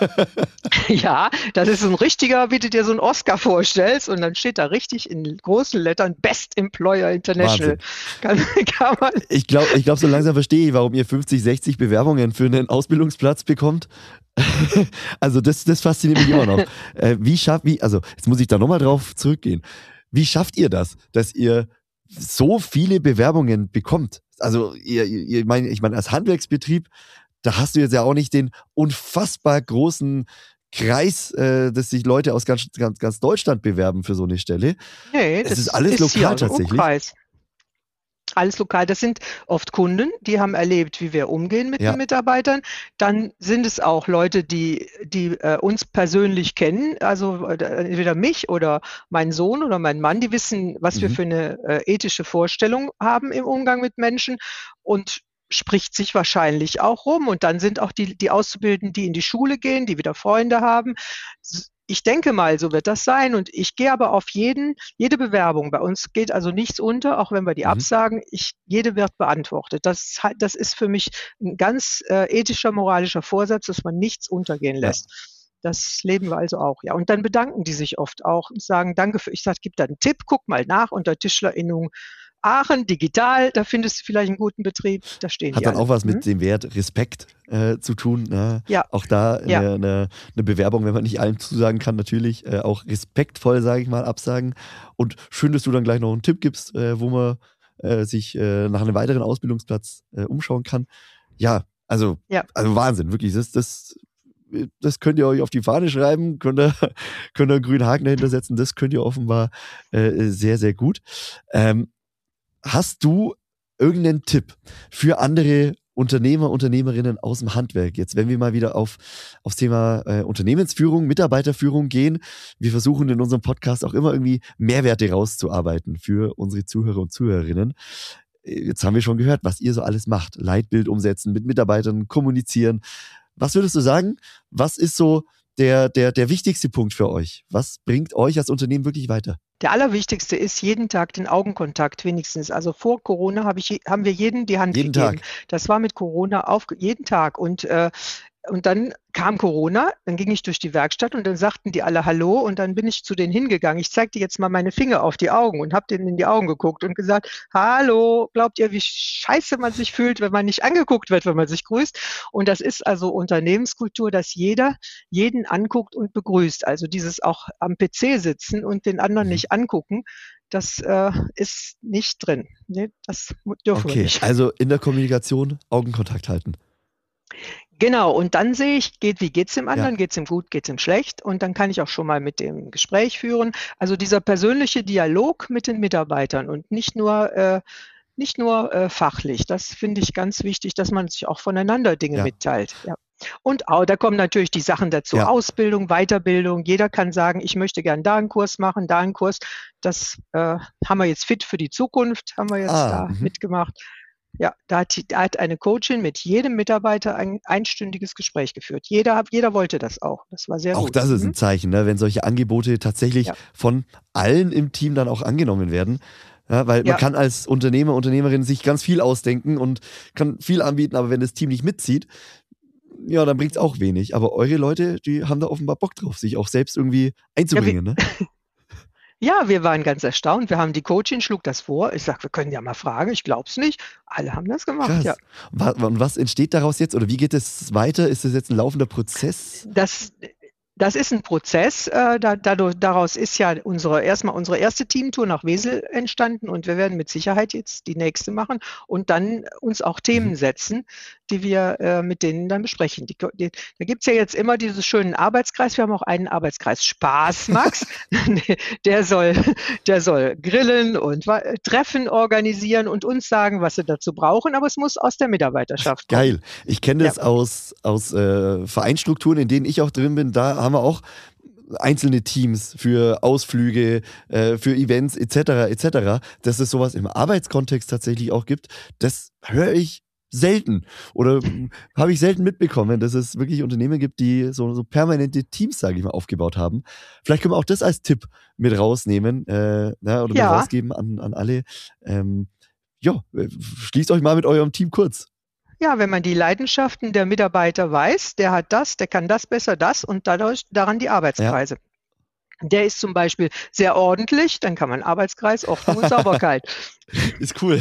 Ja, das ist so ein richtiger, wie du dir so einen Oscar vorstellst und dann steht da richtig in großen Lettern Best Employer International. Kann, kann man,
Ich glaube, ich glaub, so langsam verstehe ich, warum ihr fünfzig, sechzig Bewerbungen für einen Ausbildungsplatz bekommt. Also das, das fasziniert mich immer noch. Äh, wie schafft, wie, also jetzt muss ich da nochmal drauf zurückgehen. Wie schafft ihr das, dass ihr so viele Bewerbungen bekommt? Also ihr, ihr, ihr mein, ich meine, als Handwerksbetrieb, da hast du jetzt ja auch nicht den unfassbar großen Kreis, äh, dass sich Leute aus ganz, ganz, ganz Deutschland bewerben für so eine Stelle.
nee,
Es
das
ist alles
ist hier
lokal
aus dem
tatsächlich.
Umkreis. Alles lokal. Das sind oft Kunden, die haben erlebt, wie wir umgehen mit
Ja.
den Mitarbeitern. Dann sind es auch Leute, die, die äh, uns persönlich kennen, also äh, entweder mich oder meinen Sohn oder meinen Mann, die wissen, was wir
Mhm.
für eine äh, ethische Vorstellung haben im Umgang mit Menschen und spricht sich wahrscheinlich auch rum. Und dann sind auch die, die Auszubildenden, die in die Schule gehen, die wieder Freunde haben. S- Ich denke mal, so wird das sein. Und ich gehe aber auf jeden, jede Bewerbung. Bei uns geht also nichts unter, auch wenn wir die
Mhm.
absagen. Ich, jede wird beantwortet. Das, ist halt- das ist für mich ein ganz äh, ethischer, moralischer Vorsatz, dass man nichts untergehen
Ja.
lässt. Das leben wir also auch, ja. Und dann bedanken die sich oft auch und sagen, danke für, ich sage, gib da einen Tipp, guck mal nach unter Tischlerinnung Aachen, digital, da findest du vielleicht einen guten Betrieb, da stehen
Hat
die
dann
alle.
auch was
Hm?
mit dem Wert Respekt äh, zu tun. Ne?
Ja.
Auch da
Ja.
eine, eine, eine Bewerbung, wenn man nicht allen zusagen kann, natürlich äh, auch respektvoll, sage ich mal, absagen. Und schön, dass du dann gleich noch einen Tipp gibst, äh, wo man äh, sich äh, nach einem weiteren Ausbildungsplatz äh, umschauen kann. Ja, also,
Ja.
also Wahnsinn, wirklich. Das, das, das könnt ihr euch auf die Fahne schreiben, könnt ihr, könnt ihr einen grünen Haken dahinter setzen. Das könnt ihr offenbar äh, sehr, sehr gut. Ähm, Hast du irgendeinen Tipp für andere Unternehmer, Unternehmerinnen aus dem Handwerk? Jetzt, wenn wir mal wieder auf, aufs Thema äh, Unternehmensführung, Mitarbeiterführung gehen. Wir versuchen in unserem Podcast auch immer irgendwie Mehrwerte rauszuarbeiten für unsere Zuhörer und Zuhörerinnen. Äh, Jetzt haben wir schon gehört, was ihr so alles macht. Leitbild umsetzen, mit Mitarbeitern kommunizieren. Was würdest du sagen? Was ist so der, der, der wichtigste Punkt für euch? Was bringt euch als Unternehmen wirklich weiter?
Der allerwichtigste ist jeden Tag den Augenkontakt wenigstens. Also vor Corona habe ich, je- haben wir jedem die Hand
Jeden
gegeben.
Tag.
Das war mit Corona auf, jeden Tag. Und, äh, und dann kam Corona, dann ging ich durch die Werkstatt und dann sagten die alle Hallo und dann bin ich zu denen hingegangen. Ich zeig dir jetzt mal meine Finger auf die Augen und habe denen in die Augen geguckt und gesagt, Hallo, glaubt ihr, wie scheiße man sich fühlt, wenn man nicht angeguckt wird, wenn man sich grüßt? Und das ist also Unternehmenskultur, dass jeder jeden anguckt und begrüßt. Also dieses auch am P C sitzen und den anderen
Mhm.
nicht angucken, das äh, ist nicht drin. Nee, das mu- dürfen wir
Okay,
nicht.
also in der Kommunikation Augenkontakt halten.
Genau, und dann sehe ich, geht, wie geht's dem
Ja.
anderen, geht's ihm gut, geht's ihm schlecht und dann kann ich auch schon mal mit dem Gespräch führen. Also dieser persönliche Dialog mit den Mitarbeitern und nicht nur äh, nicht nur äh, fachlich. Das finde ich ganz wichtig, dass man sich auch voneinander Dinge
Ja.
mitteilt. Ja. Und auch, da kommen natürlich die Sachen dazu,
Ja.
Ausbildung, Weiterbildung. Jeder kann sagen, ich möchte gern da einen Kurs machen, da einen Kurs. Das äh, haben wir jetzt fit für die Zukunft, haben wir jetzt
Ah,
da
mhm.
mitgemacht. Ja, da hat, die- da hat eine Coachin mit jedem Mitarbeiter ein einstündiges Gespräch geführt. Jeder, hat- jeder wollte das auch. Das war sehr
Auch
gut.
das ist
Mhm.
ein Zeichen, ne? Wenn solche Angebote tatsächlich
Ja.
von allen im Team dann auch angenommen werden. Ja, weil
Ja.
man kann als Unternehmer, Unternehmerin sich ganz viel ausdenken und kann viel anbieten, aber wenn das Team nicht mitzieht, ja, dann bringt es auch wenig. Aber eure Leute, die haben da offenbar Bock drauf, sich auch selbst irgendwie einzubringen. Ne?
Ja, wir waren ganz erstaunt. Wir haben die Coachin schlug das vor. Ich sage, wir können ja mal fragen. Ich glaube es nicht. Alle haben das gemacht.
Krass.
Ja.
Wa- Und was entsteht daraus jetzt? Oder wie geht es weiter? Ist das jetzt ein laufender Prozess?
Das, das ist ein Prozess. Äh, da, dadurch, daraus ist ja unsere erstmal unsere erste Teamtour nach Wesel entstanden und wir werden mit Sicherheit jetzt die nächste machen und dann uns auch Themen
Mhm.
setzen, die wir äh, mit denen dann besprechen. Die, die, da gibt's ja jetzt immer diesen schönen Arbeitskreis. Wir haben auch einen Arbeitskreis Spaß, Max. der soll, der soll grillen und wa- Treffen organisieren und uns sagen, was sie dazu brauchen, aber es muss aus der Mitarbeiterschaft kommen.
Geil. Ich kenne das
Ja.
aus, aus äh, Vereinsstrukturen, in denen ich auch drin bin. Da haben wir auch einzelne Teams für Ausflüge, äh, für Events et cetera et cetera. Dass es sowas im Arbeitskontext tatsächlich auch gibt, das höre ich selten oder habe ich selten mitbekommen, dass es wirklich Unternehmen gibt, die so, so permanente Teams, sage ich mal, aufgebaut haben. Vielleicht können wir auch das als Tipp mit rausnehmen äh, na, oder
Ja.
mit rausgeben an, an alle. Ähm, ja, äh, schließt euch mal mit eurem Team kurz.
Ja, wenn man die Leidenschaften der Mitarbeiter weiß, der hat das, der kann das besser, das und dadurch daran die
Ja.
Arbeitskreise. Der ist zum Beispiel sehr ordentlich, dann kann man Arbeitskreis, Ordnung und Sauberkeit.
Ist cool.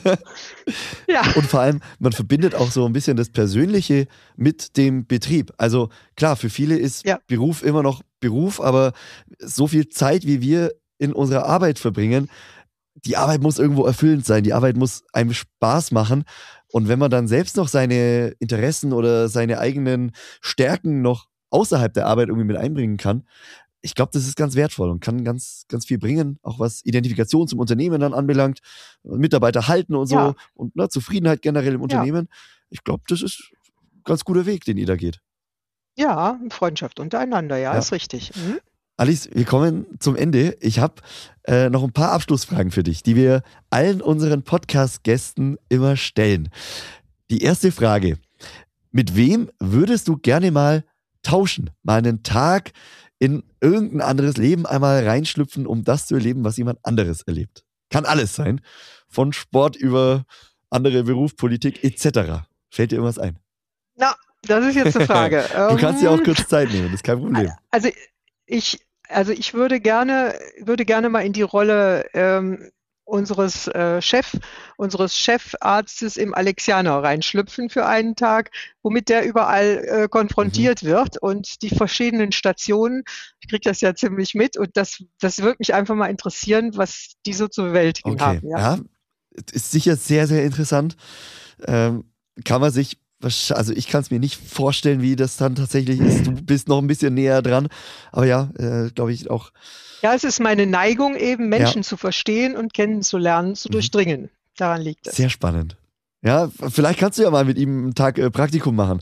Ja,
Und vor allem, man verbindet auch so ein bisschen das Persönliche mit dem Betrieb. Also klar, für viele ist
Ja.
Beruf immer noch Beruf, aber so viel Zeit, wie wir in unserer Arbeit verbringen, die Arbeit muss irgendwo erfüllend sein. Die Arbeit muss einem Spaß machen. Und wenn man dann selbst noch seine Interessen oder seine eigenen Stärken noch außerhalb der Arbeit irgendwie mit einbringen kann, ich glaube, das ist ganz wertvoll und kann ganz, ganz viel bringen, auch was Identifikation zum Unternehmen dann anbelangt, Mitarbeiter halten und so
Ja.
und ne, Zufriedenheit generell im
ja,
Unternehmen. Ich glaube, das ist ein ganz guter Weg, den ihr da geht.
ja, Freundschaft untereinander, ja,
Ja.
ist richtig. Mhm.
Alice, wir kommen zum Ende. Ich habe äh, noch ein paar Abschlussfragen für dich, die wir allen unseren Podcast-Gästen immer stellen. Die erste Frage: Mit wem würdest du gerne mal tauschen? Mal einen Tag in irgendein anderes Leben einmal reinschlüpfen, um das zu erleben, was jemand anderes erlebt. Kann alles sein. Von Sport über andere Beruf, Politik et cetera. Fällt dir irgendwas ein?
Na, das ist jetzt eine Frage.
Du kannst dir auch
Ähm,
kurz Zeit nehmen, das ist kein Problem.
Also ich, also ich würde gerne, würde gerne mal in die Rolle ähm, unseres äh, Chef, unseres Chefarztes im Alexianer reinschlüpfen für einen Tag, womit der überall äh, konfrontiert
Mhm.
wird und die verschiedenen Stationen. Ich kriege das ja ziemlich mit und das, das würde mich einfach mal interessieren, was die so zu bewältigen
Okay,
haben. Ja.
ja, ist sicher sehr, sehr interessant. Ähm, kann man sich, wahrsch- also ich kann es mir nicht vorstellen, wie das dann tatsächlich ist. Du bist noch ein bisschen näher dran, aber ja, äh, glaube ich auch.
Ja, es ist meine Neigung, eben
Ja,
Menschen zu verstehen und kennenzulernen, zu
mhm.
durchdringen. Daran liegt es.
Sehr spannend. Ja, vielleicht kannst du ja mal mit ihm einen Tag äh, Praktikum machen,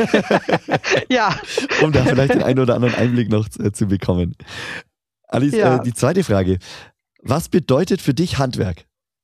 Ja,
um da vielleicht den einen oder anderen Einblick noch äh, zu bekommen. Alice, äh,
ja.
die zweite Frage. Was bedeutet für dich Handwerk?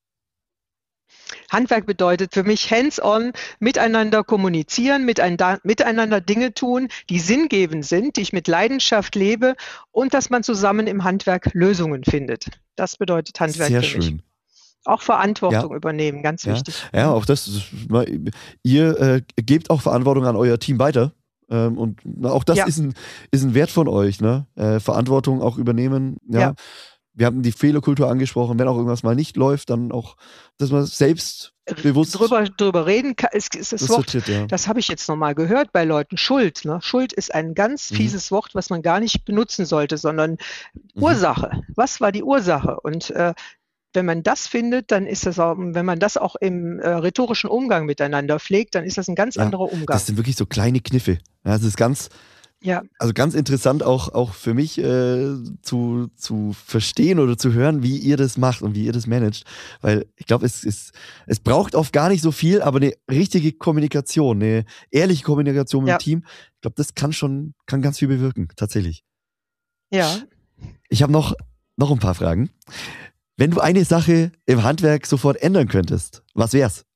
Handwerk bedeutet für mich hands-on, miteinander kommunizieren, miteinander, miteinander Dinge tun, die sinngebend sind, die ich mit Leidenschaft lebe und dass man zusammen im Handwerk Lösungen findet. Das bedeutet Handwerk
Sehr
für mich.
schön.
Auch
Ja,
Verantwortung übernehmen, ganz
ja,
wichtig.
ja,
Mhm.
auch das. Ist, na, ihr äh, gebt auch Verantwortung an euer Team weiter. Ähm, und na, auch das
Ja,
ist ein, ist ein Wert von euch, ne? Äh, Verantwortung auch übernehmen. Ja.
ja.
Wir hatten die Fehlerkultur angesprochen, wenn auch irgendwas mal nicht läuft, dann auch, dass man selbstbewusst
Drüber, drüber reden, ka- ist, ist das
das
Wort,
vertritt, ja.
das habe ich jetzt nochmal gehört bei Leuten, Schuld. Ne? Schuld ist ein ganz
Mhm.
fieses Wort, was man gar nicht benutzen sollte, sondern
Mhm.
Ursache. Was war die Ursache? Und äh, wenn man das findet, dann ist das auch, wenn man das auch im äh, rhetorischen Umgang miteinander pflegt, dann ist das ein ganz
Ja,
anderer
das
Umgang.
sind wirklich so kleine Kniffe. Ja, das ist ganz,
Ja,
also ganz interessant auch, auch für mich äh, zu, zu verstehen oder zu hören, wie ihr das macht und wie ihr das managt. Weil ich glaube, es, es, es braucht oft gar nicht so viel, aber eine richtige Kommunikation, eine ehrliche Kommunikation mit dem
ja,
Team, ich glaube, das kann schon, kann ganz viel bewirken, tatsächlich.
ja.
Ich habe noch, noch ein paar Fragen. Wenn du eine Sache im Handwerk sofort ändern könntest, was wär's?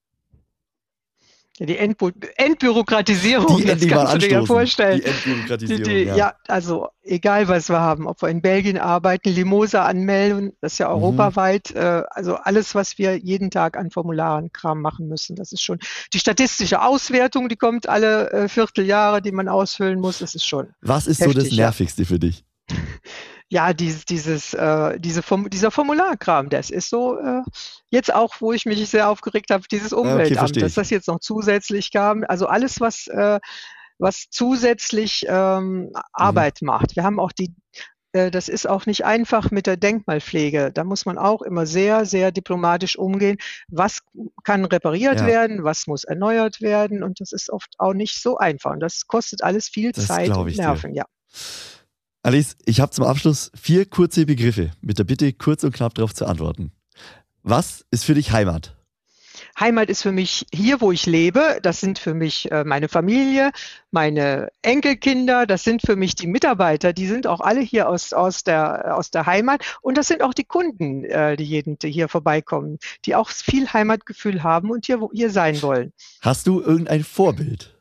Ja, die Entbu Entbürokratisierung,
Die
das
endlich mal
kannst du dir ja
anstoßen.
vorstellen.
Die
Die,
Entbürokratisierung,
die,
ja.
ja, also egal was wir haben, ob wir in Belgien arbeiten, Limosa anmelden, das ist ja
Mhm.
europaweit, äh, also alles, was wir jeden Tag an Formularen Kram machen müssen, das ist schon die statistische Auswertung, die kommt alle äh, Vierteljahre, die man ausfüllen muss, das ist schon
Was ist so das
heftig, ja.
Nervigste für dich?
Ja, dieses, dieses, äh, diese Form, dieser Formularkram, das ist so, äh, jetzt auch, wo ich mich sehr aufgeregt habe, dieses
Ah, okay,
Umweltamt,
verstehe
dass
ich.
das jetzt noch zusätzlich kam. Also alles, was, äh, was zusätzlich ähm,
Mhm.
Arbeit macht. Wir haben auch die, äh, das ist auch nicht einfach mit der Denkmalpflege. Da muss man auch immer sehr, sehr diplomatisch umgehen. Was kann repariert
Ja,
werden, was muss erneuert werden? Und das ist oft auch nicht so einfach. Und das kostet alles viel
das
Zeit
glaube
und
ich dir.
Nerven, ja.
Alice, ich habe zum Abschluss vier kurze Begriffe mit der Bitte, kurz und knapp darauf zu antworten. Was ist für dich Heimat?
Heimat ist für mich hier, wo ich lebe. Das sind für mich äh, meine Familie, meine Enkelkinder. Das sind für mich die Mitarbeiter. Die sind auch alle hier aus, aus, der, aus der Heimat. Und das sind auch die Kunden, äh, die jeden, die hier vorbeikommen, die auch viel Heimatgefühl haben und hier, wo, hier sein wollen.
Hast du irgendein Vorbild?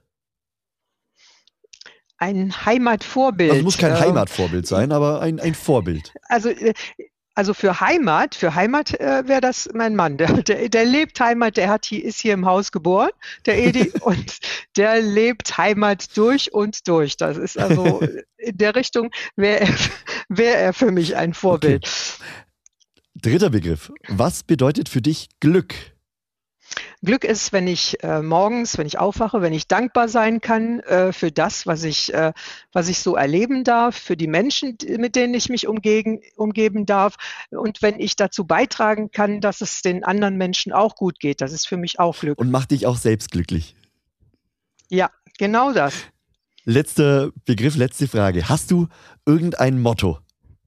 Ein
Also muss
Heimatvorbild.
kein
Äh,
Heimatvorbild sein, aber ein, ein Vorbild.
also äh, also für Heimat, für Heimat äh, wäre das mein Mann. Der, der, der lebt Heimat, der hat hier, ist hier im Haus geboren, der Edi, und der lebt Heimat durch und durch. Das ist also in der Richtung, wäre er, wär er für mich ein Vorbild.
Okay. Dritter Begriff. Was bedeutet für dich Glück?
Glück ist, wenn ich äh, morgens, wenn ich aufwache, wenn ich dankbar sein kann äh, für das, was ich, äh, was ich so erleben darf, für die Menschen, mit denen ich mich umgeben, umgeben darf, und wenn ich dazu beitragen kann, dass es den anderen Menschen auch gut geht. Das ist für mich auch Glück.
Und macht dich auch selbst glücklich?
Ja, genau das.
Letzter Begriff, letzte Frage. Hast du irgendein Motto?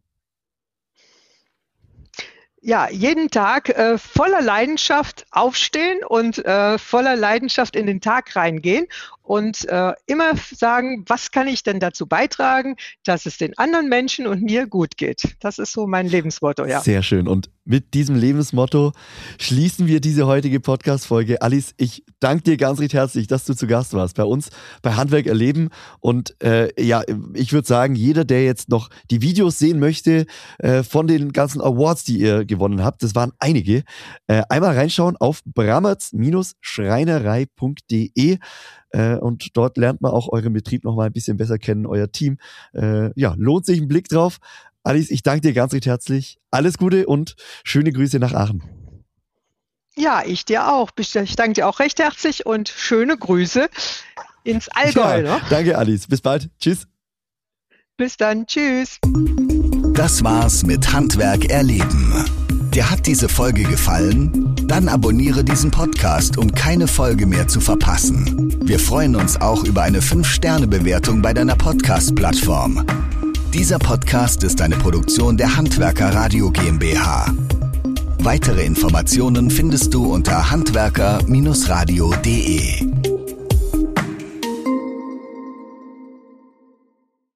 Ja, jeden Tag äh, voller Leidenschaft aufstehen und äh, voller Leidenschaft in den Tag reingehen und äh, immer sagen, was kann ich denn dazu beitragen, dass es den anderen Menschen und mir gut geht. Das ist so mein Lebensmotto, ja.
Sehr schön. Und mit diesem Lebensmotto schließen wir diese heutige Podcast-Folge. Alice, ich danke dir ganz recht herzlich, dass du zu Gast warst bei uns bei Handwerk erleben. Und äh, ja, ich würde sagen, jeder, der jetzt noch die Videos sehen möchte äh, von den ganzen Awards, die ihr gewonnen habt, das waren einige, äh, einmal reinschauen auf brammertz Schreinerei punkt de. Äh, und dort lernt man auch euren Betrieb noch mal ein bisschen besser kennen, euer Team. Äh, ja, lohnt sich ein Blick drauf. Alice, ich danke dir ganz recht herzlich. Alles Gute und schöne Grüße nach Aachen.
Ja, ich dir auch. Ich danke dir auch recht herzlich und schöne Grüße ins Allgäu.
Ja,
ne?
Danke, Alice. Bis bald. Tschüss.
Bis dann. Tschüss.
Das war's mit Handwerk erleben. Dir hat diese Folge gefallen? Dann abonniere diesen Podcast, um keine Folge mehr zu verpassen. Wir freuen uns auch über eine fünf Sterne Bewertung bei deiner Podcast-Plattform. Dieser Podcast ist eine Produktion der Handwerker Radio GmbH. Weitere Informationen findest du unter handwerker Bindestrich radio punkt de.